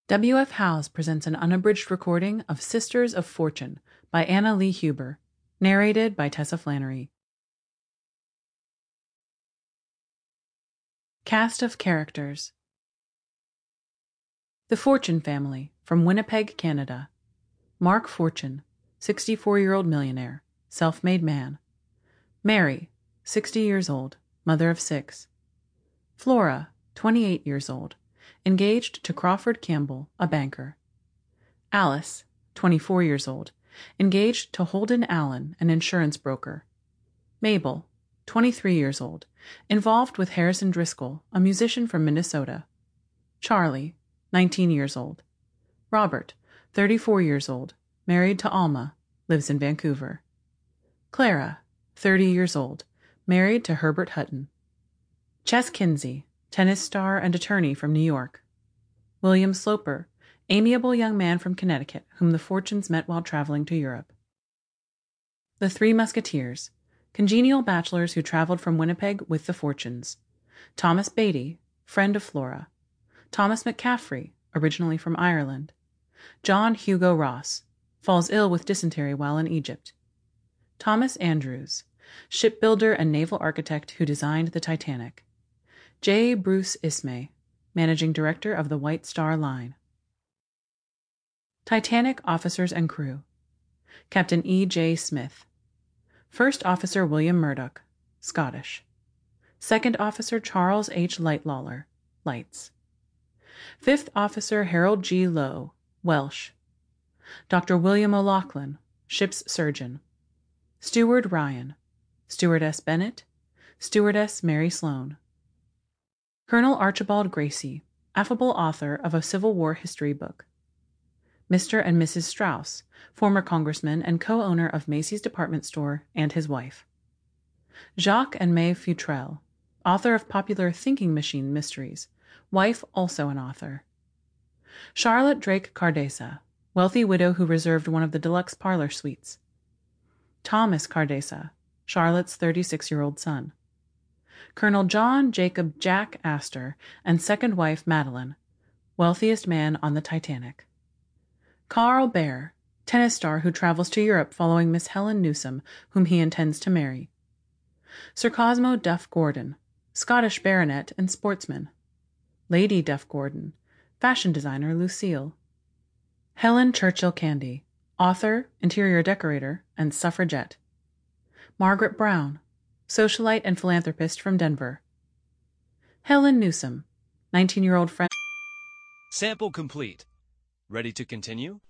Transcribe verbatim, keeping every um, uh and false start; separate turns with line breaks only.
W F Howes presents an unabridged recording of Sisters of Fortune by Anna Lee Huber, narrated by Tessa Flannery. Cast of Characters. The Fortune family, from Winnipeg, Canada. Mark Fortune, sixty-four-year-old millionaire, self-made man. Mary, sixty years old, mother of six. Flora, twenty-eight years old, engaged to Crawford Campbell, a banker. Alice, twenty-four years old, engaged to Holden Allen, an insurance broker. Mabel, twenty-three years old, involved with Harrison Driscoll, a musician from Minnesota. Charlie, nineteen years old. Robert, thirty-four years old, married to Alma, lives in Vancouver. Clara, thirty years old, married to Herbert Hutton. Chess Kinsey, tennis star and attorney from New York. William Sloper, amiable young man from Connecticut whom the Fortunes met while traveling to Europe. The Three Musketeers, congenial bachelors who traveled from Winnipeg with the Fortunes. Thomas Beatty, friend of Flora. Thomas McCaffrey, originally from Ireland. John Hugo Ross, falls ill with dysentery while in Egypt. Thomas Andrews, shipbuilder and naval architect who designed the Titanic. J. Bruce Ismay, managing director of the White Star Line. Titanic officers and crew. Captain E. J. Smith. First Officer William Murdoch, Scottish. Second Officer Charles H. Lightlawler, Lights. Fifth Officer Harold G. Lowe, Welsh. Doctor William O'Loughlin, ship's surgeon. Steward Ryan. Stewardess Bennett. Stewardess Mary Sloan. Colonel Archibald Gracie, affable author of a Civil War history book. Mister and Missus Strauss, former congressman and co-owner of Macy's department store, and his wife. Jacques and May Futrelle, author of popular Thinking Machine mysteries, wife also an author. Charlotte Drake Cardesa, wealthy widow who reserved one of the deluxe parlor suites. Thomas Cardesa, Charlotte's thirty-six-year-old son. Colonel John Jacob Jack Astor and second wife Madeline, wealthiest man on the Titanic. Carl Baer, tennis star who travels to Europe following Miss Helen Newsome, whom he intends to marry. Sir Cosmo Duff Gordon, Scottish baronet and sportsman. Lady Duff Gordon, fashion designer Lucille. Helen Churchill Candy, author, interior decorator, and suffragette. Margaret Brown, socialite and philanthropist from Denver. Helen Newsome, nineteen-year-old friend.
Sample complete. Ready to continue?